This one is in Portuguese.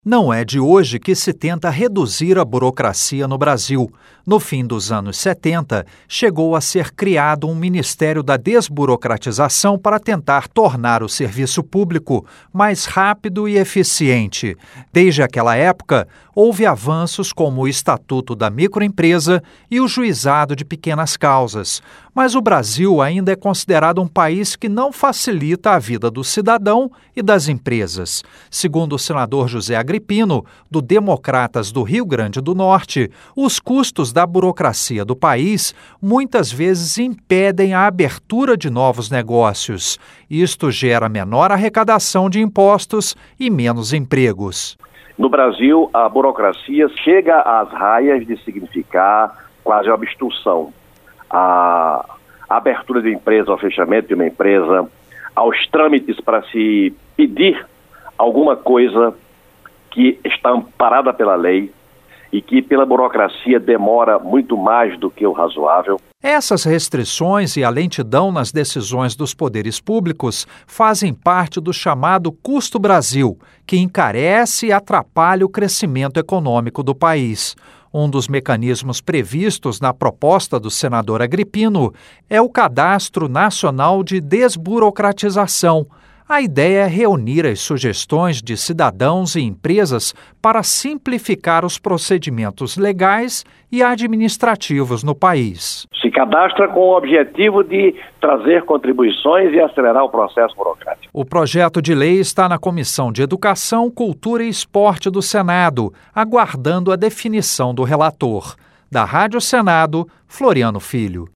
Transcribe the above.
Não é de hoje que se tenta reduzir a burocracia no Brasil. No fim dos anos 70, chegou a ser criado um Ministério da Desburocratização para tentar tornar o serviço público mais rápido e eficiente. Desde aquela época, houve avanços como o Estatuto da Microempresa e o Juizado de Pequenas Causas. Mas o Brasil ainda é considerado um país que não facilita a vida do cidadão e das empresas. Segundo o senador José Agripino, do Democratas do Rio Grande do Norte, os custos da burocracia do país muitas vezes impedem a abertura de novos negócios. Isto gera menor arrecadação de impostos e menos empregos. No Brasil, a burocracia chega às raias de significar quase uma obstrução. A abertura de empresa, ao fechamento de uma empresa, aos trâmites para se pedir alguma coisa que está amparada pela lei e que pela burocracia demora muito mais do que o razoável. Essas restrições e a lentidão nas decisões dos poderes públicos fazem parte do chamado Custo Brasil, que encarece e atrapalha o crescimento econômico do país. Um dos mecanismos previstos na proposta do senador Agripino é o Cadastro Nacional de Desburocratização. A ideia é reunir as sugestões de cidadãos e empresas para simplificar os procedimentos legais e administrativos no país. Se cadastra com o objetivo de trazer contribuições e acelerar o processo burocrático. O projeto de lei está na Comissão de Educação, Cultura e Esporte do Senado, aguardando a definição do relator. Da Rádio Senado, Floriano Filho.